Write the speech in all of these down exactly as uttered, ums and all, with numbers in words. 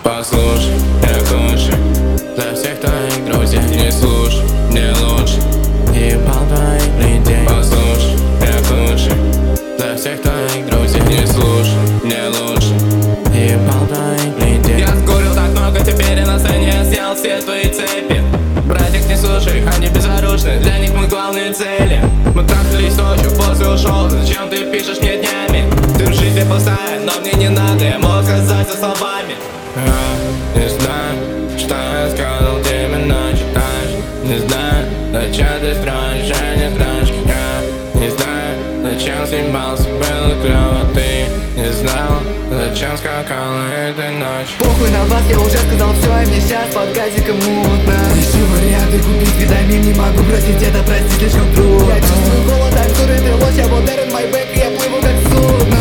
Послушай, я лучше для всех твоих друзей. Не слушай, мне лучше ебал твоих людей. Послушай, я лучше для всех твоих друзей. Не слушай, мне лучше ебал твоих людей. Я скурил так много, теперь я на сцене, я снял все твои цепи. Братик, не слушай, они безоружны, для них мы главные цели. Мы трахались ночью, после ушел, зачем ты пишешь мне днями? Ты в жизни пустая, но мне не надо, я мог сказать со словами. Я не знаю, что я сказал тебе, но читаешь. Не знаю, зачем ты строишь, я не знаешь. Я не знаю, зачем съебался, было клево. Ты не знал, зачем скакала этой ночью. Похуй на вас, я уже сказал все, и мне сейчас под газиком мутно. Ищу варианты купить витамин, не могу бросить это, прости, слишком трудно. Я чувствую голод, открытый лось, я модерн, мой бэк, я плыву как судно.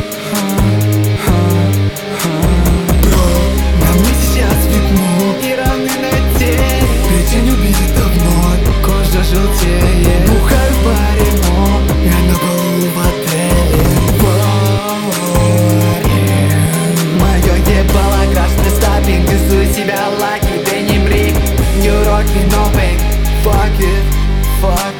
Желтеет, бухаю в баре, но я на полу в отеле. Моё ебало крашеный стапинг, рисую себя лаки, деним рик, New Rocky, no fake, fuck it, fuck